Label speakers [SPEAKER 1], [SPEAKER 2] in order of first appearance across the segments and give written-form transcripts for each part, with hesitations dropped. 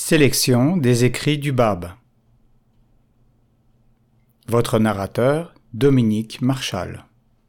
[SPEAKER 1] Sélection des écrits du Bab. Votre narrateur, Dominique Marchal.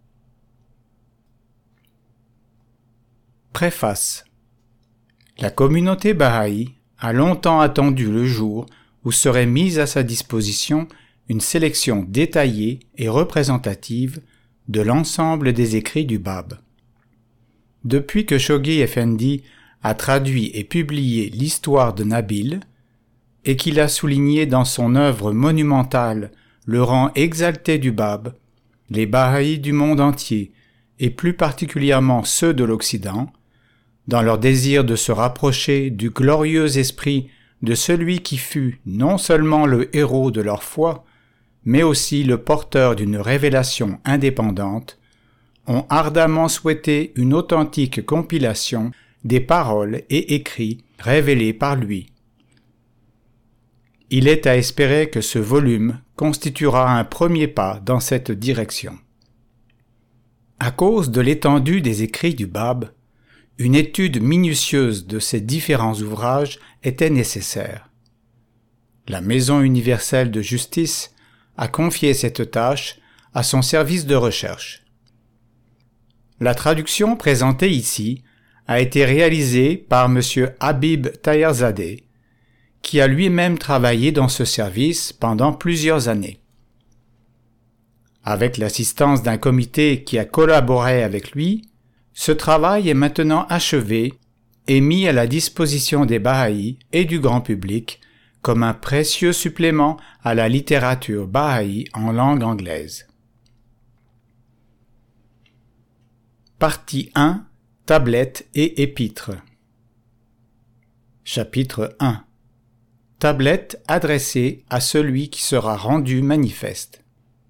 [SPEAKER 1] Préface. La communauté Bahá'í a longtemps attendu le jour où serait mise à sa disposition une sélection détaillée et représentative de l'ensemble des écrits du Bab. Depuis que Shoghi Effendi a traduit et publié l'histoire de Nabil, et qu'il a souligné dans son œuvre monumentale le rang exalté du Bab, les Bahá'ís du monde entier, et plus particulièrement ceux de l'Occident, dans leur désir de se rapprocher du glorieux esprit de celui qui fut non seulement le héros de leur foi, mais aussi le porteur d'une révélation indépendante, ont ardemment souhaité une authentique compilation des paroles et écrits révélés par lui. Il est à espérer que ce volume constituera un premier pas dans cette direction. À cause de l'étendue des écrits du Bab, une étude minutieuse de ces différents ouvrages était nécessaire. La Maison universelle de justice a confié cette tâche à son service de recherche. La traduction présentée ici a été réalisée par M. Habib Taherzadeh, qui a lui-même travaillé dans ce service pendant plusieurs années. Avec l'assistance d'un comité qui a collaboré avec lui, ce travail est maintenant achevé et mis à la disposition des Bahá'ís et du grand public comme un précieux supplément à la littérature Bahá'í en langue anglaise. Partie 1. Tablettes et épîtres. Chapitre 1. Tablette adressée à celui qui sera rendu manifeste.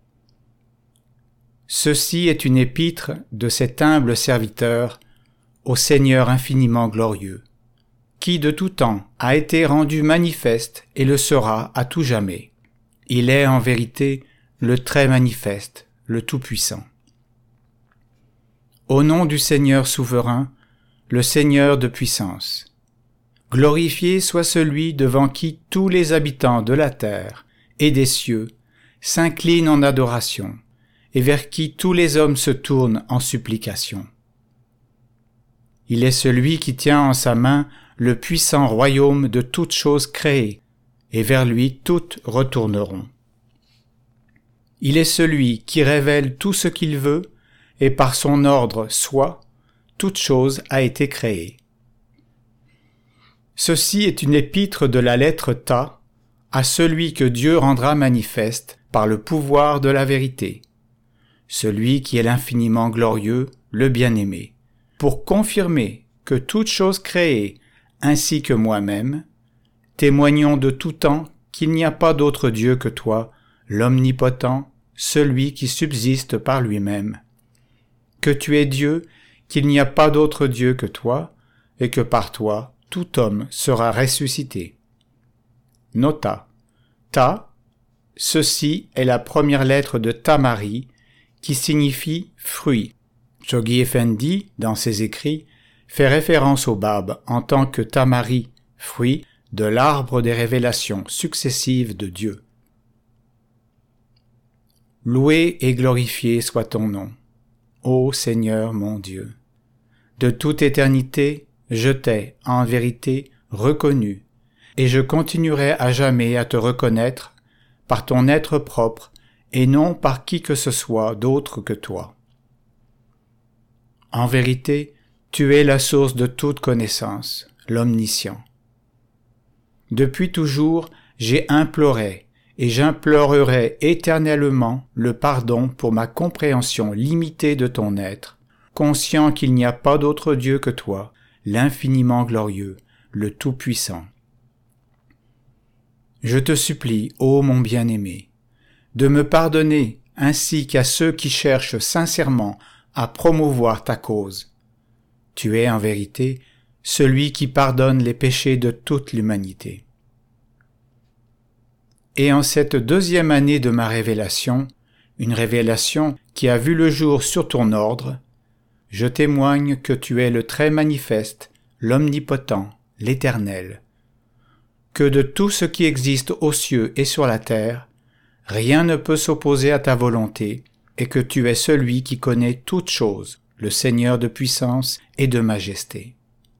[SPEAKER 1] Ceci est une épître de cet humble serviteur au Seigneur infiniment glorieux, qui de tout temps a été rendu manifeste et le sera à tout jamais. Il est en vérité le très manifeste, le tout-puissant. Au nom du Seigneur souverain, le Seigneur de puissance, glorifié soit celui devant qui tous les habitants de la terre et des cieux s'inclinent en adoration, et vers qui tous les hommes se tournent en supplication. Il est celui qui tient en sa main le puissant royaume de toutes choses créées, et vers lui toutes retourneront. Il est celui qui révèle tout ce qu'il veut, et par son ordre soit, toute chose a été créée. Ceci est une épître de la lettre Ta à celui que Dieu rendra manifeste par le pouvoir de la vérité, celui qui est l'infiniment glorieux, le bien-aimé, pour confirmer que toute chose créée, ainsi que moi-même, témoignons de tout temps qu'il n'y a pas d'autre Dieu que toi, l'omnipotent, celui qui subsiste par lui-même, que tu es Dieu, qu'il n'y a pas d'autre Dieu que toi, et que par toi tout homme sera ressuscité. Nota. Ta, ceci est la première lettre de Tamari, qui signifie fruit. Shoghi Effendi, dans ses écrits, fait référence au Bab en tant que Tamari, fruit de l'arbre des révélations successives de Dieu. Loué et glorifié soit ton nom, ô Seigneur mon Dieu. De toute éternité, je t'ai, en vérité, reconnu, et je continuerai à jamais à te reconnaître par ton être propre et non par qui que ce soit d'autre que toi. En vérité, tu es la source de toute connaissance, l'omniscient. Depuis toujours, j'ai imploré et j'implorerai éternellement le pardon pour ma compréhension limitée de ton être, conscient qu'il n'y a pas d'autre Dieu que toi, l'infiniment glorieux, le tout-puissant. Je te supplie, ô mon bien-aimé, de me pardonner ainsi qu'à ceux qui cherchent sincèrement à promouvoir ta cause. Tu es en vérité celui qui pardonne les péchés de toute l'humanité. Et en cette deuxième année de ma révélation, une révélation qui a vu le jour sur ton ordre, je témoigne que tu es le très manifeste, l'omnipotent, l'Éternel, que de tout ce qui existe aux cieux et sur la terre, rien ne peut s'opposer à ta volonté, et que tu es celui qui connaît toutes choses, le Seigneur de puissance et de majesté.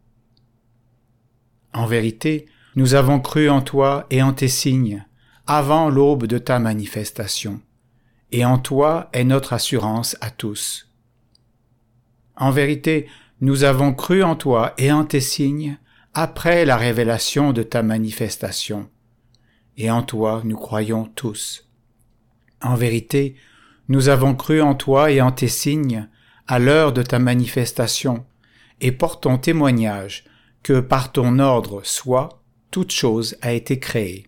[SPEAKER 1] En vérité, nous avons cru en toi et en tes signes, avant l'aube de ta manifestation, et en toi est notre assurance à tous. En vérité, nous avons cru en toi et en tes signes, après la révélation de ta manifestation, et en toi nous croyons tous. En vérité, nous avons cru en toi et en tes signes, à l'heure de ta manifestation, et portons témoignage que par ton ordre soit, toute chose a été créée.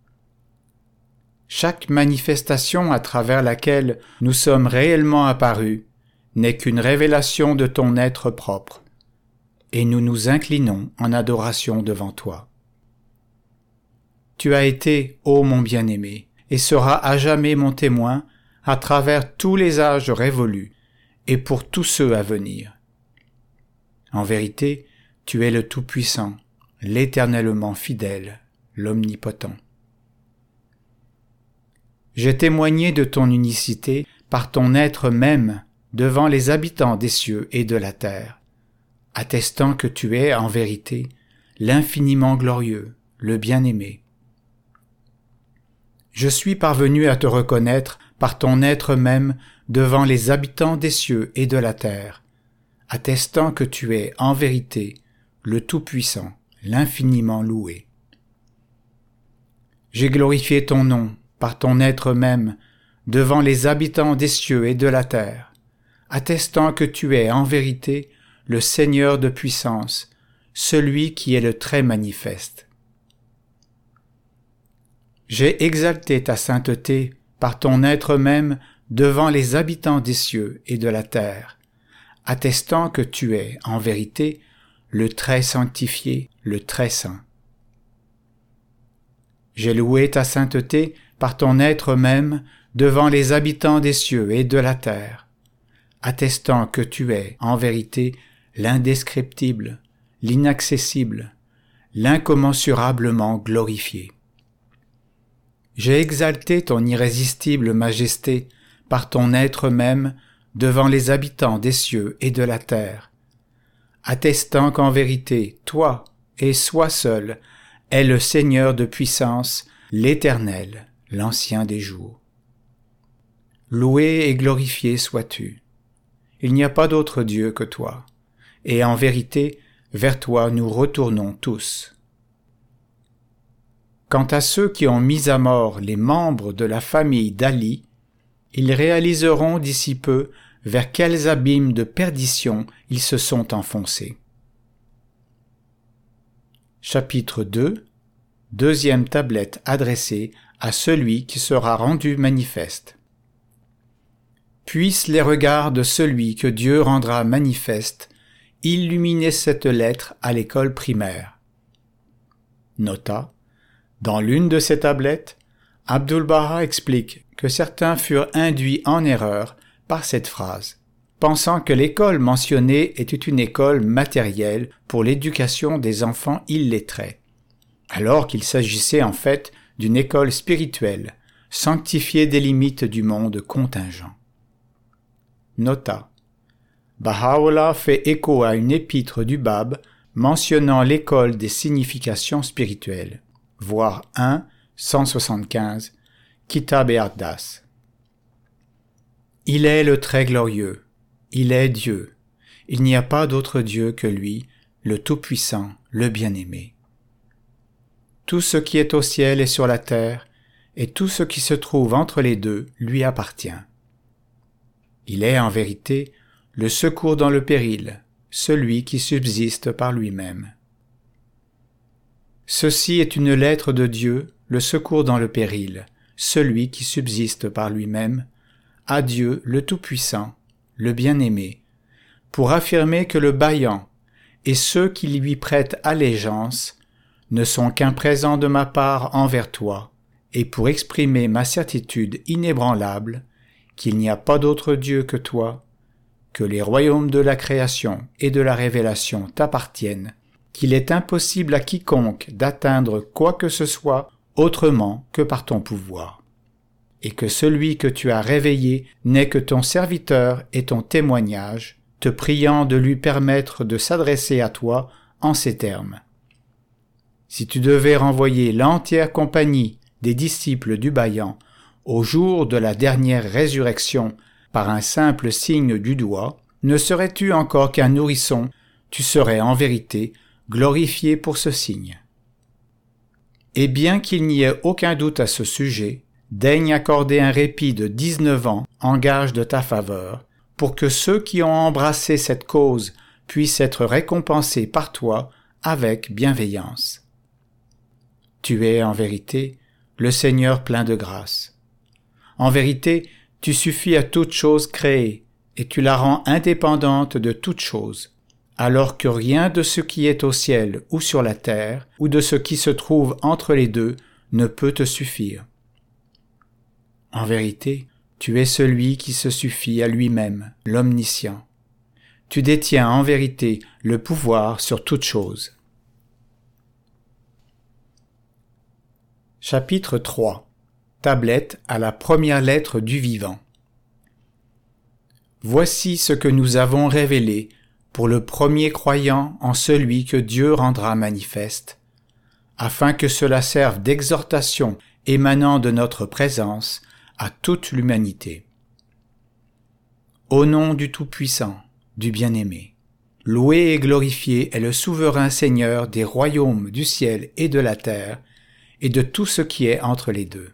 [SPEAKER 1] Chaque manifestation à travers laquelle nous sommes réellement apparus n'est qu'une révélation de ton être propre, et nous nous inclinons en adoration devant toi. Tu as été, ô mon bien-aimé, et seras à jamais mon témoin à travers tous les âges révolus, et pour tous ceux à venir. En vérité, tu es le Tout-Puissant, l'éternellement fidèle, l'Omnipotent. J'ai témoigné de ton unicité par ton être même devant les habitants des cieux et de la terre, attestant que tu es, en vérité, l'infiniment glorieux, le bien-aimé. Je suis parvenu à te reconnaître par ton être même devant les habitants des cieux et de la terre, attestant que tu es, en vérité, le Tout-Puissant, l'infiniment loué. J'ai glorifié ton nom par ton être même devant les habitants des cieux et de la terre, attestant que tu es, en vérité, le Seigneur de puissance, celui qui est le très manifeste. J'ai exalté ta sainteté par ton être même devant les habitants des cieux et de la terre, attestant que tu es, en vérité, le très sanctifié, le très saint. J'ai loué ta sainteté par ton être même devant les habitants des cieux et de la terre, attestant que tu es, en vérité, l'indescriptible, l'inaccessible, l'incommensurablement glorifié. J'ai exalté ton irrésistible majesté par ton être même devant les habitants des cieux et de la terre, attestant qu'en vérité, toi, et soi seul, est le Seigneur de puissance, l'Éternel, l'Ancien des jours. Loué et glorifié sois-tu. Il n'y a pas d'autre Dieu que toi, et en vérité, vers toi nous retournons tous. Quant à ceux qui ont mis à mort les membres de la famille d'Ali, ils réaliseront d'ici peu vers quels abîmes de perdition ils se sont enfoncés. Chapitre 2. Deuxième tablette adressée à celui qui sera rendu manifeste. Puissent les regards de celui que Dieu rendra manifeste illuminer cette lettre à l'école primaire. Nota. Dans l'une de ces tablettes, Abdu'l-Baha explique que certains furent induits en erreur par cette phrase, pensant que l'école mentionnée était une école matérielle pour l'éducation des enfants illettrés, alors qu'il s'agissait en fait d'une école spirituelle, sanctifiée des limites du monde contingent. Nota. Baha'u'llah fait écho à une épître du Bab mentionnant l'école des significations spirituelles. Voir 1, 175, Kitab et Ardas. Il est le très glorieux, il est Dieu, il n'y a pas d'autre Dieu que lui, le Tout-Puissant, le Bien-Aimé. Tout ce qui est au ciel et sur la terre, et tout ce qui se trouve entre les deux lui appartient. Il est en vérité le secours dans le péril, celui qui subsiste par lui-même. Ceci est une lettre de Dieu, le secours dans le péril, celui qui subsiste par lui-même, à Dieu le Tout-Puissant, le Bien-Aimé, pour affirmer que le bâillant et ceux qui lui prêtent allégeance ne sont qu'un présent de ma part envers toi, et pour exprimer ma certitude inébranlable qu'il n'y a pas d'autre Dieu que toi, que les royaumes de la création et de la révélation t'appartiennent, qu'il est impossible à quiconque d'atteindre quoi que ce soit autrement que par ton pouvoir, et que celui que tu as réveillé n'est que ton serviteur et ton témoignage, te priant de lui permettre de s'adresser à toi en ces termes. Si tu devais renvoyer l'entière compagnie des disciples du Baillant au jour de la dernière résurrection par un simple signe du doigt, ne serais-tu encore qu'un nourrisson, tu serais en vérité glorifié pour ce signe. Et bien qu'il n'y ait aucun doute à ce sujet, daigne accorder un répit de 19 ans en gage de ta faveur, pour que ceux qui ont embrassé cette cause puissent être récompensés par toi avec bienveillance. Tu es, en vérité, le Seigneur plein de grâce. En vérité, tu suffis à toute chose créée, et tu la rends indépendante de toute chose, alors que rien de ce qui est au ciel ou sur la terre, ou de ce qui se trouve entre les deux, ne peut te suffire. En vérité, tu es celui qui se suffit à lui-même, l'omniscient. Tu détiens en vérité le pouvoir sur toute chose. Chapitre 3. Tablette à la première lettre du vivant. Voici ce que nous avons révélé pour le premier croyant en celui que Dieu rendra manifeste, afin que cela serve d'exhortation émanant de notre présence à toute l'humanité. Au nom du Tout-Puissant, du Bien-Aimé, loué et glorifié est le souverain Seigneur des royaumes du ciel et de la terre, et de tout ce qui est entre les deux.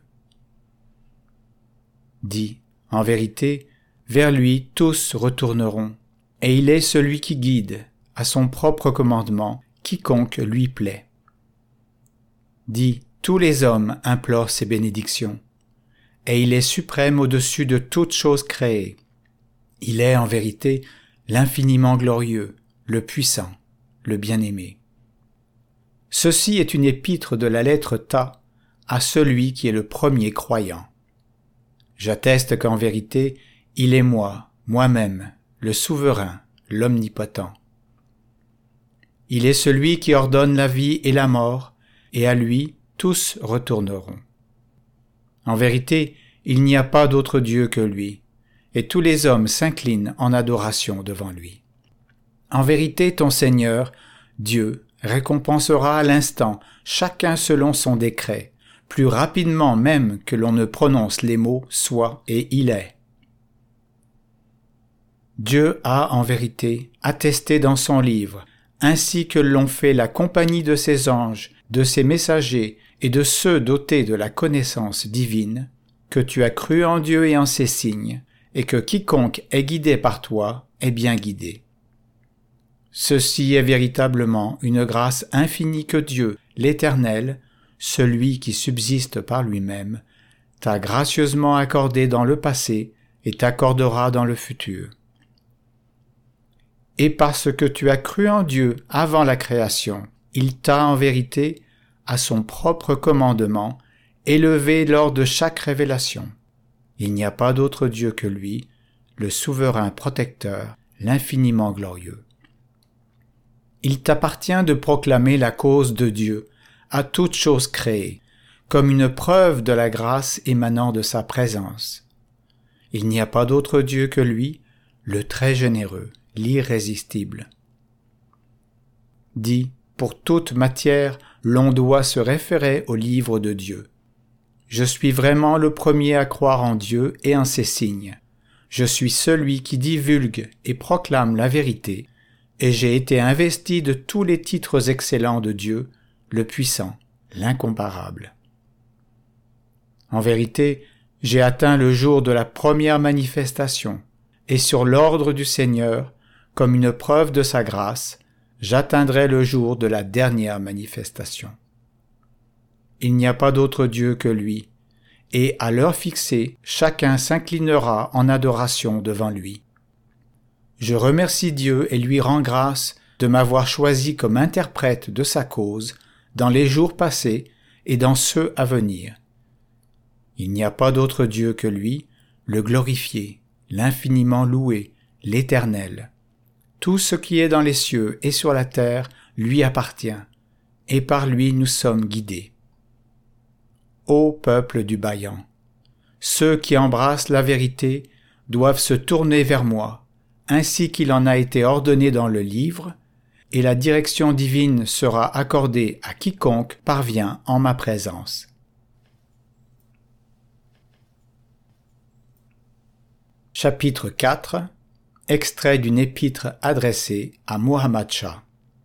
[SPEAKER 1] Dis, en vérité, vers lui tous retourneront, et il est celui qui guide, à son propre commandement, quiconque lui plaît. Dis, tous les hommes implorent ses bénédictions, et il est suprême au-dessus de toutes choses créées. Il est, en vérité, l'infiniment glorieux, le puissant, le bien-aimé. Ceci est une épître de la lettre Ta à celui qui est le premier croyant. J'atteste qu'en vérité, il est moi-même, le souverain, l'omnipotent. Il est celui qui ordonne la vie et la mort, et à lui tous retourneront. En vérité, il n'y a pas d'autre Dieu que lui, et tous les hommes s'inclinent en adoration devant lui. En vérité, ton Seigneur, Dieu, récompensera à l'instant chacun selon son décret, plus rapidement même que l'on ne prononce les mots « soit » et « il est ». Dieu a, en vérité, attesté dans son livre, ainsi que l'ont fait la compagnie de ses anges, de ses messagers et de ceux dotés de la connaissance divine, que tu as cru en Dieu et en ses signes, et que quiconque est guidé par toi est bien guidé. Ceci est véritablement une grâce infinie que Dieu, l'Éternel, celui qui subsiste par lui-même, t'a gracieusement accordée dans le passé et t'accordera dans le futur. Et parce que tu as cru en Dieu avant la création, il t'a en vérité, à son propre commandement, élevé lors de chaque révélation. Il n'y a pas d'autre Dieu que lui, le souverain protecteur, l'infiniment glorieux. Il t'appartient de proclamer la cause de Dieu à toute chose créée, comme une preuve de la grâce émanant de sa présence. Il n'y a pas d'autre Dieu que lui, le très généreux, l'irrésistible. Dis, pour toute matière, l'on doit se référer au livre de Dieu. Je suis vraiment le premier à croire en Dieu et en ses signes. Je suis celui qui divulgue et proclame la vérité, et j'ai été investi de tous les titres excellents de Dieu, le puissant, l'incomparable. En vérité, j'ai atteint le jour de la première manifestation, et sur l'ordre du Seigneur, comme une preuve de sa grâce, j'atteindrai le jour de la dernière manifestation. Il n'y a pas d'autre Dieu que lui, et à l'heure fixée, chacun s'inclinera en adoration devant lui. Je remercie Dieu et lui rends grâce de m'avoir choisi comme interprète de sa cause dans les jours passés et dans ceux à venir. Il n'y a pas d'autre Dieu que lui, le glorifié, l'infiniment loué, l'Éternel. Tout ce qui est dans les cieux et sur la terre lui appartient, et par lui nous sommes guidés. Ô peuple du Bayan, ceux qui embrassent la vérité doivent se tourner vers moi, ainsi qu'il en a été ordonné dans le livre, et la direction divine sera accordée à quiconque parvient en ma présence. Chapitre 4. Extrait d'une épître adressée à Muhammad Shah.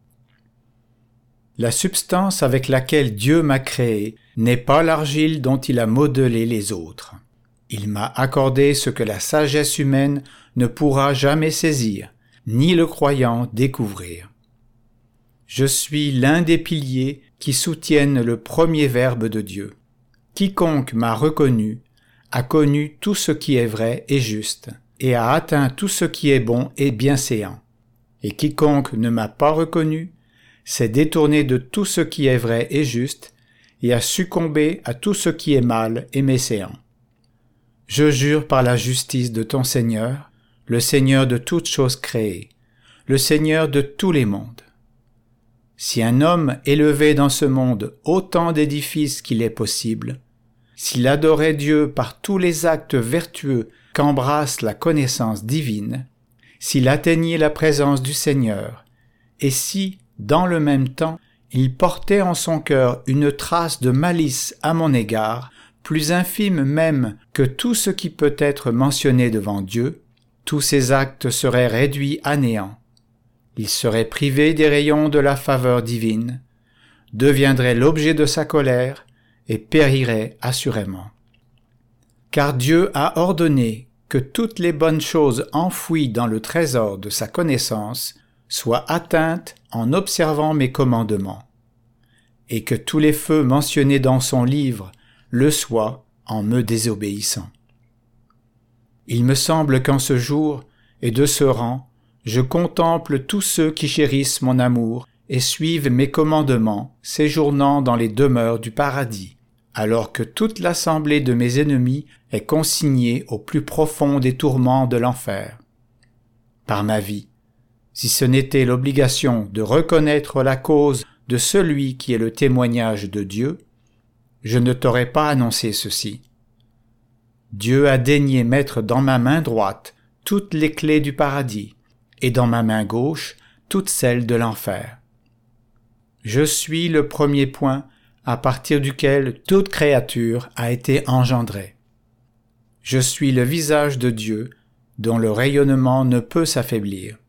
[SPEAKER 1] La substance avec laquelle Dieu m'a créé n'est pas l'argile dont il a modelé les autres. Il m'a accordé ce que la sagesse humaine ne pourra jamais saisir, ni le croyant découvrir. Je suis l'un des piliers qui soutiennent le premier verbe de Dieu. Quiconque m'a reconnu a connu tout ce qui est vrai et juste, et a atteint tout ce qui est bon et bienséant. Et quiconque ne m'a pas reconnu s'est détourné de tout ce qui est vrai et juste, et a succombé à tout ce qui est mal et méséant. Je jure par la justice de ton Seigneur, le Seigneur de toutes choses créées, le Seigneur de tous les mondes. Si un homme élevait dans ce monde autant d'édifices qu'il est possible, s'il adorait Dieu par tous les actes vertueux qu'embrasse la connaissance divine, s'il atteignait la présence du Seigneur, et si, dans le même temps, il portait en son cœur une trace de malice à mon égard, plus infime même que tout ce qui peut être mentionné devant Dieu, tous ces actes seraient réduits à néant. Il serait privé des rayons de la faveur divine, deviendrait l'objet de sa colère et périrait assurément. Car Dieu a ordonné que toutes les bonnes choses enfouies dans le trésor de sa connaissance soient atteintes en observant mes commandements, et que tous les feux mentionnés dans son livre le soient en me désobéissant. Il me semble qu'en ce jour et de ce rang, je contemple tous ceux qui chérissent mon amour et suivent mes commandements, séjournant dans les demeures du paradis, alors que toute l'assemblée de mes ennemis est consignée au plus profond des tourments de l'enfer. Par ma vie, si ce n'était l'obligation de reconnaître la cause de celui qui est le témoignage de Dieu, je ne t'aurais pas annoncé ceci. Dieu a daigné mettre dans ma main droite toutes les clés du paradis, et dans ma main gauche toutes celles de l'enfer. Je suis le premier point à partir duquel toute créature a été engendrée. Je suis le visage de Dieu, dont le rayonnement ne peut s'affaiblir.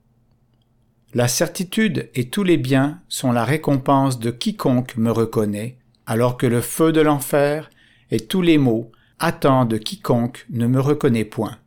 [SPEAKER 1] La certitude et tous les biens sont la récompense de quiconque me reconnaît, alors que le feu de l'enfer et tous les maux attendent quiconque ne me reconnaît point.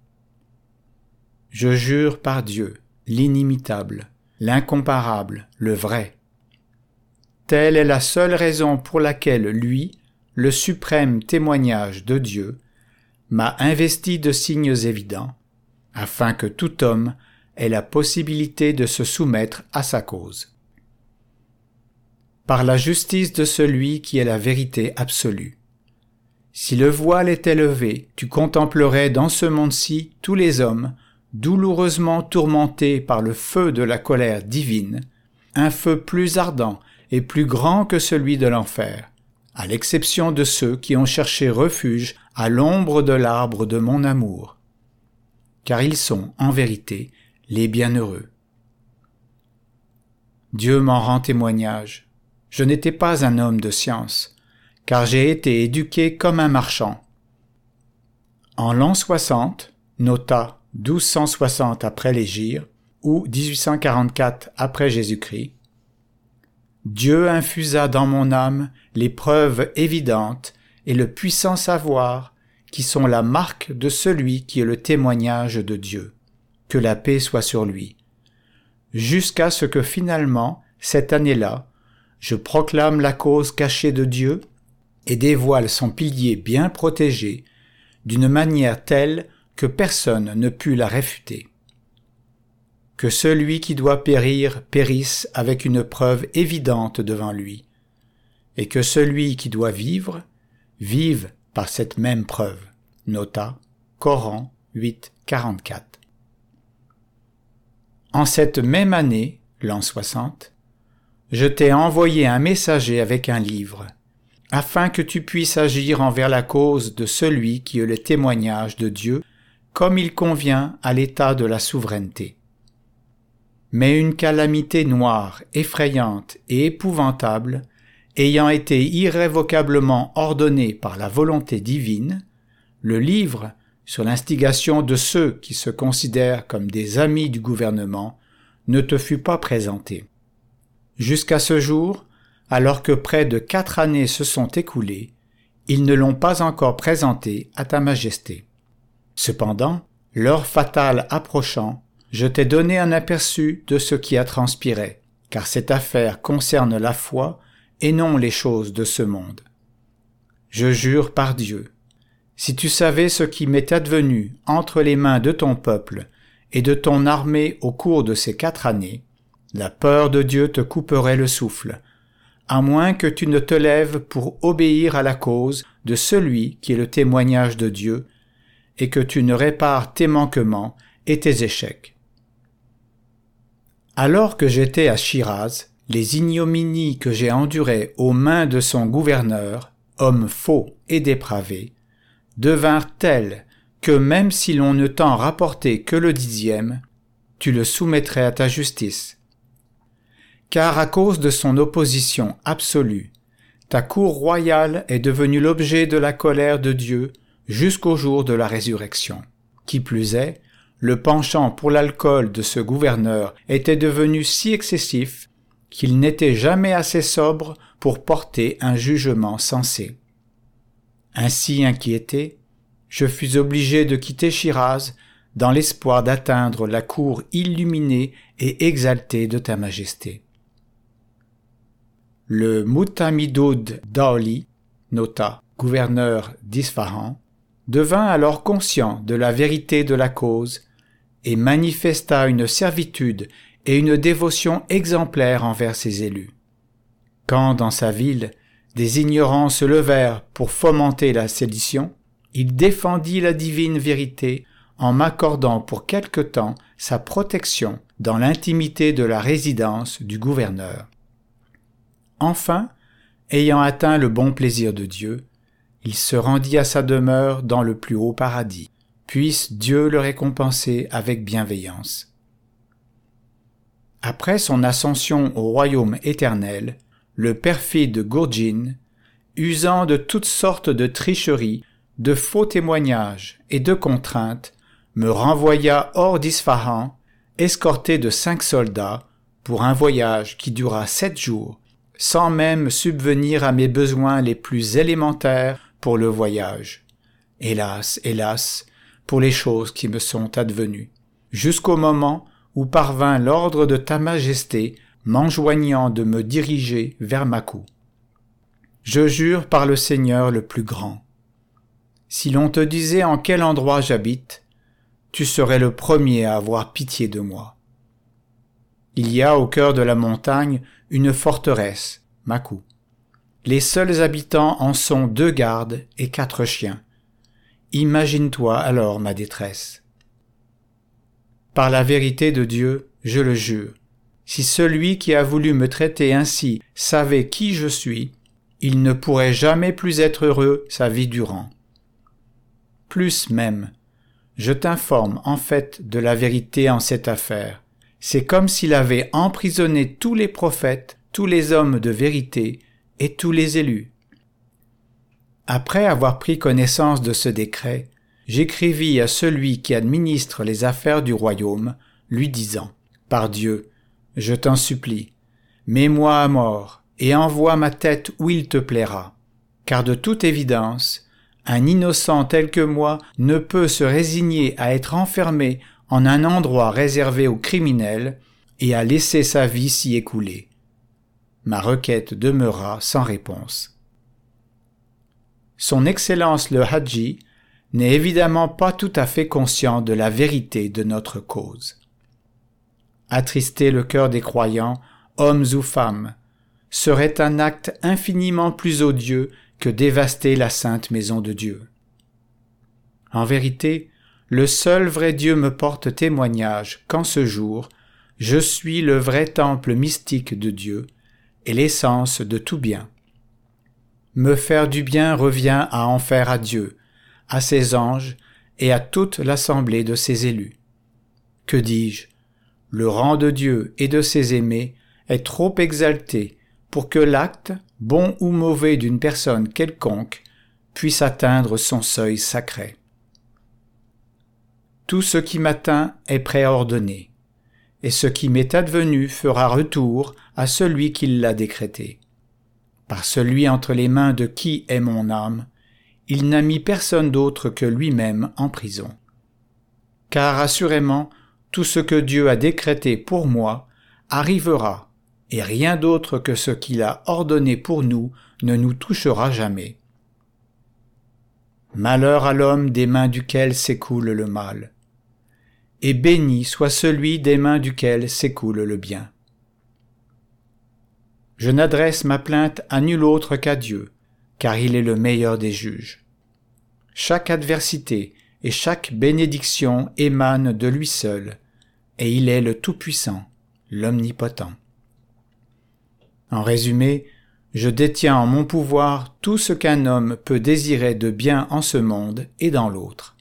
[SPEAKER 1] Je jure par Dieu, l'inimitable, l'incomparable, le vrai. Telle est la seule raison pour laquelle lui, le suprême témoignage de Dieu, m'a investi de signes évidents, afin que tout homme ait la possibilité de se soumettre à sa cause. Par la justice de celui qui est la vérité absolue. Si le voile était levé, tu contemplerais dans ce monde-ci tous les hommes, douloureusement tourmentés par le feu de la colère divine, un feu plus ardent et plus grand que celui de l'enfer, à l'exception de ceux qui ont cherché refuge à l'ombre de l'arbre de mon amour, car ils sont, en vérité, les bienheureux. Dieu m'en rend témoignage. Je n'étais pas un homme de science, car j'ai été éduqué comme un marchand. En l'an 60, nota 1260 après l'Hégire, ou 1844 après Jésus-Christ, Dieu infusa dans mon âme les preuves évidentes et le puissant savoir qui sont la marque de celui qui est le témoignage de Dieu, que la paix soit sur lui, jusqu'à ce que finalement, cette année-là, je proclame la cause cachée de Dieu et dévoile son pilier bien protégé d'une manière telle que personne ne put la réfuter. Que celui qui doit périr périsse avec une preuve évidente devant lui, et que celui qui doit vivre, vive par cette même preuve. Nota, Coran 8, 44. En cette même année, l'an 60, je t'ai envoyé un messager avec un livre, afin que tu puisses agir envers la cause de celui qui est le témoignage de Dieu, comme il convient à l'état de la souveraineté. Mais une calamité noire, effrayante et épouvantable, ayant été irrévocablement ordonnée par la volonté divine, le livre, sur l'instigation de ceux qui se considèrent comme des amis du gouvernement, ne te fut pas présenté. Jusqu'à ce jour, alors que près de 4 années se sont écoulées, ils ne l'ont pas encore présenté à ta majesté. Cependant, l'heure fatale approchant, je t'ai donné un aperçu de ce qui a transpiré, car cette affaire concerne la foi et non les choses de ce monde. Je jure par Dieu, si tu savais ce qui m'est advenu entre les mains de ton peuple et de ton armée au cours de ces 4 années, la peur de Dieu te couperait le souffle, à moins que tu ne te lèves pour obéir à la cause de celui qui est le témoignage de Dieu, et que tu ne répares tes manquements et tes échecs. Alors que j'étais à Shiraz, les ignominies que j'ai endurées aux mains de son gouverneur, homme faux et dépravé, devinrent telles que même si l'on ne t'en rapportait que le 10e, tu le soumettrais à ta justice. Car à cause de son opposition absolue, ta cour royale est devenue l'objet de la colère de Dieu jusqu'au jour de la résurrection. Qui plus est, le penchant pour l'alcool de ce gouverneur était devenu si excessif qu'il n'était jamais assez sobre pour porter un jugement sensé. Ainsi inquiété, je fus obligé de quitter Shiraz dans l'espoir d'atteindre la cour illuminée et exaltée de ta majesté. Le Mu'tamidud Dawli, nota gouverneur d'Isfahan, devint alors conscient de la vérité de la cause et manifesta une servitude et une dévotion exemplaires envers ses élus. Quand, dans sa ville, des ignorants se levèrent pour fomenter la sédition, il défendit la divine vérité en m'accordant pour quelque temps sa protection dans l'intimité de la résidence du gouverneur. Enfin, ayant atteint le bon plaisir de Dieu, il se rendit à sa demeure dans le plus haut paradis. Puisse Dieu le récompenser avec bienveillance. Après son ascension au royaume éternel, le perfide Gurjin, usant de toutes sortes de tricheries, de faux témoignages et de contraintes, me renvoya hors d'Isfahan, escorté de 5 soldats, pour un voyage qui dura 7 jours, sans même subvenir à mes besoins les plus élémentaires pour le voyage. Hélas, hélas, pour les choses qui me sont advenues, jusqu'au moment où parvint l'ordre de ta majesté m'enjoignant de me diriger vers Makou. Je jure par le Seigneur le plus grand. Si l'on te disait en quel endroit j'habite, tu serais le premier à avoir pitié de moi. Il y a au cœur de la montagne une forteresse, Makou. Les seuls habitants en sont 2 gardes et 4 chiens. Imagine-toi alors ma détresse. Par la vérité de Dieu, je le jure, si celui qui a voulu me traiter ainsi savait qui je suis, il ne pourrait jamais plus être heureux sa vie durant. Plus même, je t'informe en fait de la vérité en cette affaire. C'est comme s'il avait emprisonné tous les prophètes, tous les hommes de vérité et tous les élus. Après avoir pris connaissance de ce décret, j'écrivis à celui qui administre les affaires du royaume, lui disant « Par Dieu, je t'en supplie, mets-moi à mort et envoie ma tête où il te plaira, car de toute évidence, un innocent tel que moi ne peut se résigner à être enfermé en un endroit réservé aux criminels et à laisser sa vie s'y écouler. » Ma requête demeura sans réponse. Son Excellence le Hadji n'est évidemment pas tout à fait conscient de la vérité de notre cause. Attrister le cœur des croyants, hommes ou femmes, serait un acte infiniment plus odieux que dévaster la sainte maison de Dieu. En vérité, le seul vrai Dieu me porte témoignage qu'en ce jour, je suis le vrai temple mystique de Dieu, et l'essence de tout bien. Me faire du bien revient à en faire à Dieu, à ses anges et à toute l'assemblée de ses élus. Que dis-je? Le rang de Dieu et de ses aimés est trop exalté pour que l'acte, bon ou mauvais d'une personne quelconque, puisse atteindre son seuil sacré. Tout ce qui m'atteint est préordonné, et ce qui m'est advenu fera retour à celui qui l'a décrété. Par celui entre les mains de qui est mon âme, il n'a mis personne d'autre que lui-même en prison. Car assurément, tout ce que Dieu a décrété pour moi arrivera, et rien d'autre que ce qu'il a ordonné pour nous ne nous touchera jamais. Malheur à l'homme des mains duquel s'écoule le mal, et béni soit celui des mains duquel s'écoule le bien. Je n'adresse ma plainte à nul autre qu'à Dieu, car il est le meilleur des juges. Chaque adversité et chaque bénédiction émanent de lui seul, et il est le Tout-Puissant, l'Omnipotent. En résumé, je détiens en mon pouvoir tout ce qu'un homme peut désirer de bien en ce monde et dans l'autre.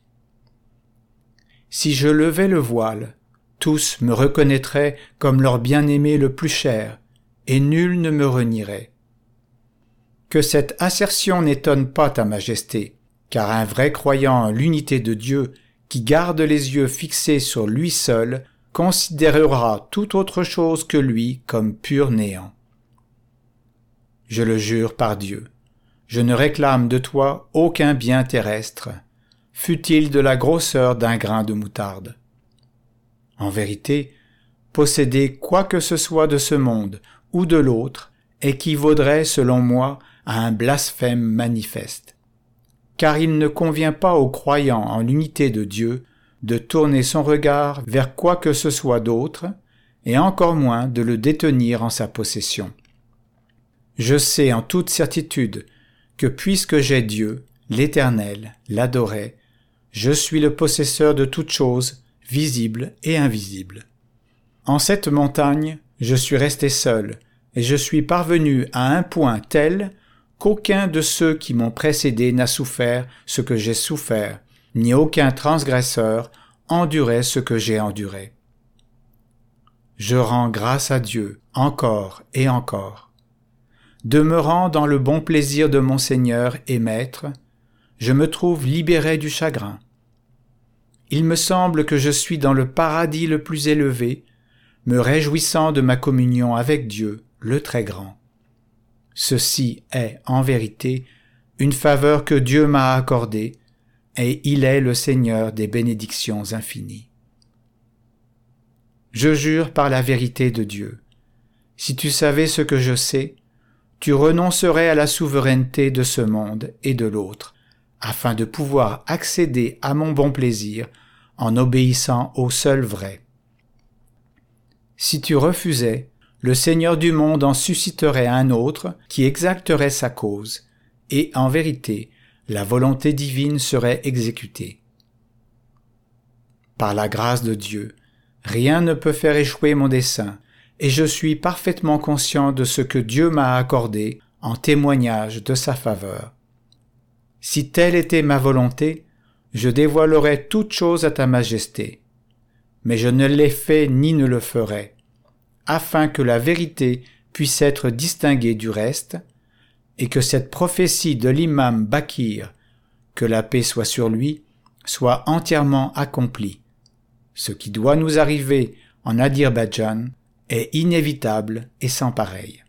[SPEAKER 1] Si je levais le voile, tous me reconnaîtraient comme leur bien-aimé le plus cher, et nul ne me renierait. Que cette assertion n'étonne pas ta majesté, car un vrai croyant en l'unité de Dieu, qui garde les yeux fixés sur lui seul, considérera toute autre chose que lui comme pur néant. Je le jure par Dieu, je ne réclame de toi aucun bien terrestre, fût-il de la grosseur d'un grain de moutarde. En vérité, posséder quoi que ce soit de ce monde ou de l'autre équivaudrait, selon moi, à un blasphème manifeste. Car il ne convient pas aux croyants en l'unité de Dieu de tourner son regard vers quoi que ce soit d'autre, et encore moins de le détenir en sa possession. Je sais en toute certitude que puisque j'ai Dieu, l'Éternel, l'adoré, je suis le possesseur de toutes choses, visibles et invisibles. En cette montagne, je suis resté seul, et je suis parvenu à un point tel qu'aucun de ceux qui m'ont précédé n'a souffert ce que j'ai souffert, ni aucun transgresseur endurait ce que j'ai enduré. Je rends grâce à Dieu encore et encore. Demeurant dans le bon plaisir de mon Seigneur et Maître, je me trouve libéré du chagrin. Il me semble que je suis dans le paradis le plus élevé, me réjouissant de ma communion avec Dieu, le Très-Grand. Ceci est, en vérité, une faveur que Dieu m'a accordée, et il est le Seigneur des bénédictions infinies. Je jure par la vérité de Dieu, si tu savais ce que je sais, tu renoncerais à la souveraineté de ce monde et de l'autre, afin de pouvoir accéder à mon bon plaisir en obéissant au seul vrai. Si tu refusais, le Seigneur du monde en susciterait un autre qui exalterait sa cause, et en vérité, la volonté divine serait exécutée. Par la grâce de Dieu, rien ne peut faire échouer mon dessein, et je suis parfaitement conscient de ce que Dieu m'a accordé en témoignage de sa faveur. Si telle était ma volonté, je dévoilerais toute chose à ta majesté, mais je ne l'ai fait ni ne le ferai, afin que la vérité puisse être distinguée du reste, et que cette prophétie de l'imam Bakir, que la paix soit sur lui, soit entièrement accomplie. Ce qui doit nous arriver en Azerbaïdjan est inévitable et sans pareil.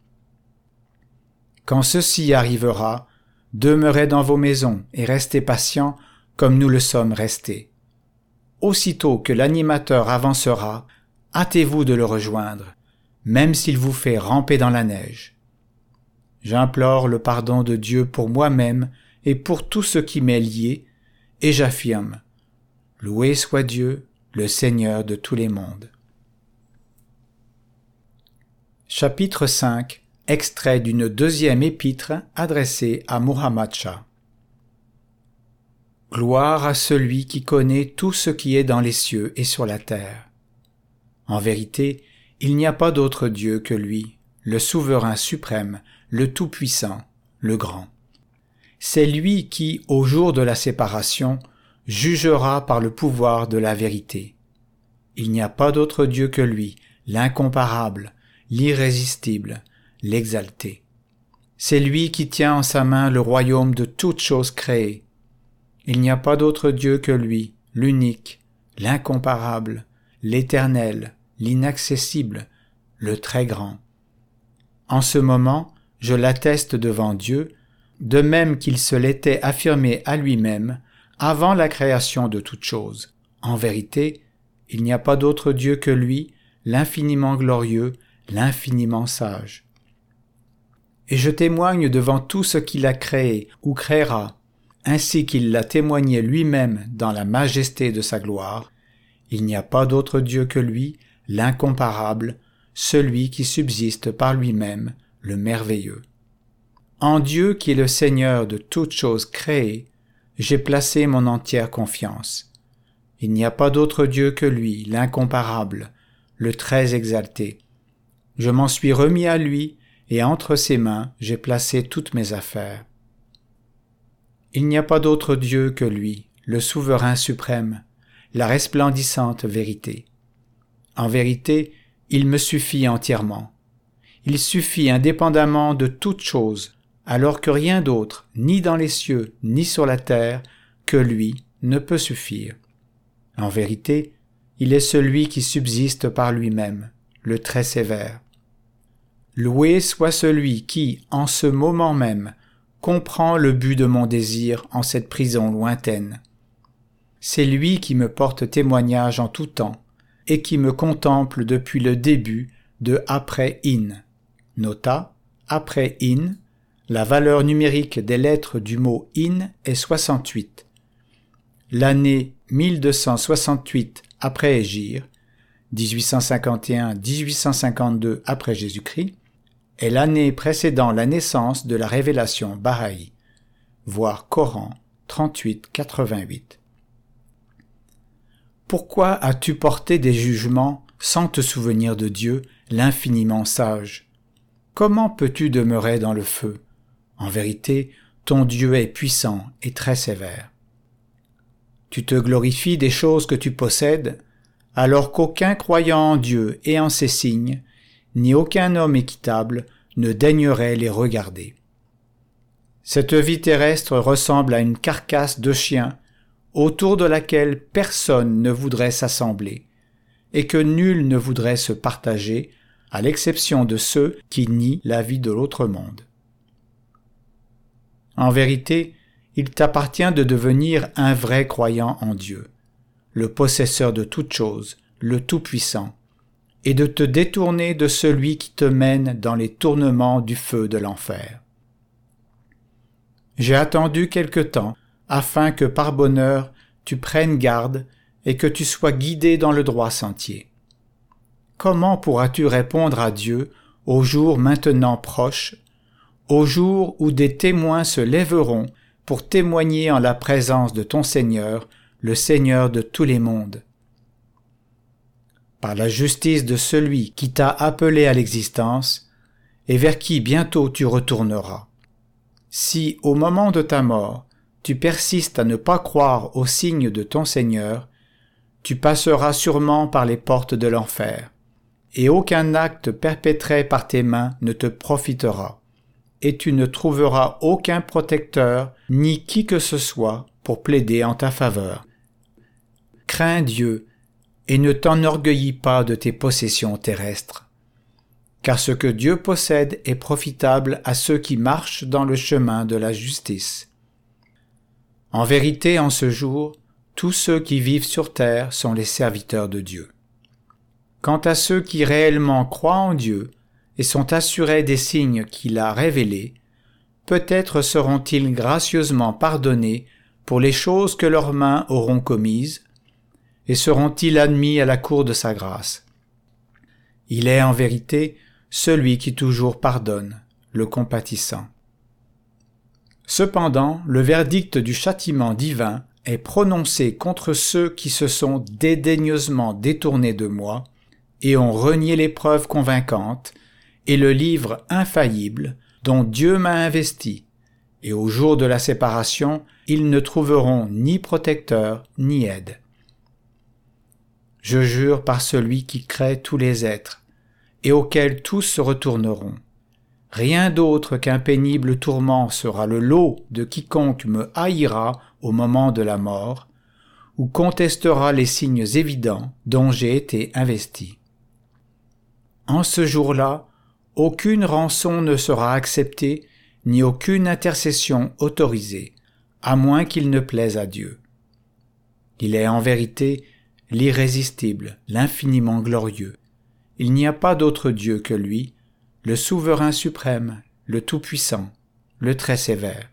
[SPEAKER 1] Quand ceci arrivera, demeurez dans vos maisons et restez patients comme nous le sommes restés. Aussitôt que l'animateur avancera, hâtez-vous de le rejoindre, même s'il vous fait ramper dans la neige. J'implore le pardon de Dieu pour moi-même et pour tout ce qui m'est lié, et j'affirme, loué soit Dieu, le Seigneur de tous les mondes. Chapitre 5. Extrait d'une deuxième épître adressée à Muhammad Shah. Gloire à celui qui connaît tout ce qui est dans les cieux et sur la terre. En vérité, il n'y a pas d'autre Dieu que lui, le souverain suprême, le tout-puissant, le grand. C'est lui qui, au jour de la séparation, jugera par le pouvoir de la vérité. Il n'y a pas d'autre Dieu que lui, l'incomparable, l'irrésistible, l'exalté. C'est lui qui tient en sa main le royaume de toutes choses créées. Il n'y a pas d'autre Dieu que lui, l'unique, l'incomparable, l'éternel, l'inaccessible, le très grand. En ce moment, je l'atteste devant Dieu, de même qu'il se l'était affirmé à lui-même avant la création de toutes choses. En vérité, il n'y a pas d'autre Dieu que lui, l'infiniment glorieux, l'infiniment sage. Et je témoigne devant tout ce qu'il a créé ou créera, ainsi qu'il l'a témoigné lui-même dans la majesté de sa gloire. Il n'y a pas d'autre Dieu que lui, l'incomparable, celui qui subsiste par lui-même, le merveilleux. En Dieu qui est le Seigneur de toutes choses créées, j'ai placé mon entière confiance. Il n'y a pas d'autre Dieu que lui, l'incomparable, le très exalté. Je m'en suis remis à lui, et entre ses mains j'ai placé toutes mes affaires. Il n'y a pas d'autre Dieu que lui, le souverain suprême, la resplendissante vérité. En vérité, il me suffit entièrement. Il suffit indépendamment de toute chose, alors que rien d'autre, ni dans les cieux, ni sur la terre, que lui, ne peut suffire. En vérité, il est celui qui subsiste par lui-même, le très sévère. Loué soit celui qui, en ce moment même, comprend le but de mon désir en cette prison lointaine. C'est lui qui me porte témoignage en tout temps, et qui me contemple depuis le début de après in. Nota, après in, la valeur numérique des lettres du mot in est 68. L'année 1268 après Égir, 1851-1852 après Jésus-Christ, est l'année précédant la naissance de la révélation Baha'i, voir Coran 38-88. Pourquoi as-tu porté des jugements sans te souvenir de Dieu, l'infiniment sage? Comment peux-tu demeurer dans le feu? En vérité, ton Dieu est puissant et très sévère. Tu te glorifies des choses que tu possèdes, alors qu'aucun croyant en Dieu et en ses signes, ni aucun homme équitable, ne daignerait les regarder. Cette vie terrestre ressemble à une carcasse de chien, autour de laquelle personne ne voudrait s'assembler, et que nul ne voudrait se partager, à l'exception de ceux qui nient la vie de l'autre monde. En vérité, il t'appartient de devenir un vrai croyant en Dieu, le possesseur de toutes choses, le Tout-Puissant, et de te détourner de celui qui te mène dans les tournements du feu de l'enfer. J'ai attendu quelque temps, afin que par bonheur tu prennes garde et que tu sois guidé dans le droit sentier. Comment pourras-tu répondre à Dieu au jour maintenant proche, au jour où des témoins se lèveront pour témoigner en la présence de ton Seigneur, le Seigneur de tous les mondes? Par la justice de celui qui t'a appelé à l'existence et vers qui bientôt tu retourneras. Si, au moment de ta mort, tu persistes à ne pas croire aux signes de ton Seigneur, tu passeras sûrement par les portes de l'enfer, et aucun acte perpétré par tes mains ne te profitera, et tu ne trouveras aucun protecteur ni qui que ce soit pour plaider en ta faveur. Crains Dieu, et ne t'enorgueillis pas de tes possessions terrestres, car ce que Dieu possède est profitable à ceux qui marchent dans le chemin de la justice. En vérité, en ce jour, tous ceux qui vivent sur terre sont les serviteurs de Dieu. Quant à ceux qui réellement croient en Dieu et sont assurés des signes qu'il a révélés, peut-être seront-ils gracieusement pardonnés pour les choses que leurs mains auront commises, et seront-ils admis à la cour de sa grâce. Il est en vérité celui qui toujours pardonne, le compatissant. Cependant, le verdict du châtiment divin est prononcé contre ceux qui se sont dédaigneusement détournés de moi et ont renié les preuves convaincantes est le livre infaillible dont Dieu m'a investi, et au jour de la séparation, ils ne trouveront ni protecteur ni aide. Je jure par celui qui crée tous les êtres, et auquel tous se retourneront. Rien d'autre qu'un pénible tourment sera le lot de quiconque me haïra au moment de la mort, ou contestera les signes évidents dont j'ai été investi. En ce jour-là, aucune rançon ne sera acceptée, ni aucune intercession autorisée, à moins qu'il ne plaise à Dieu. Il est en vérité l'irrésistible, l'infiniment glorieux. Il n'y a pas d'autre Dieu que lui, le souverain suprême, le tout-puissant, le très sévère.